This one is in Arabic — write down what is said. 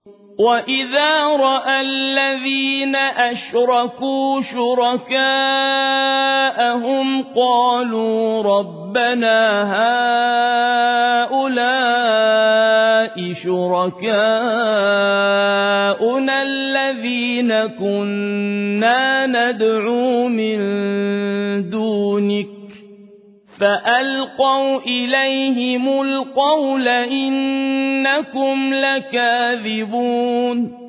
وَإِذَا رَأَى الَّذِينَ أَشْرَكُوا شُرَكَاءَهُمْ قَالُوا رَبَّنَا هَؤُلَاءِ شُرَكَاؤُنَا الَّذِينَ كُنَّا نَدْعُو مِن دُونِكَ فَأَلْقَوْا إِلَيْهِمُ الْقَوْلَ إِنَّكُمْ لَكَاذِبُونَ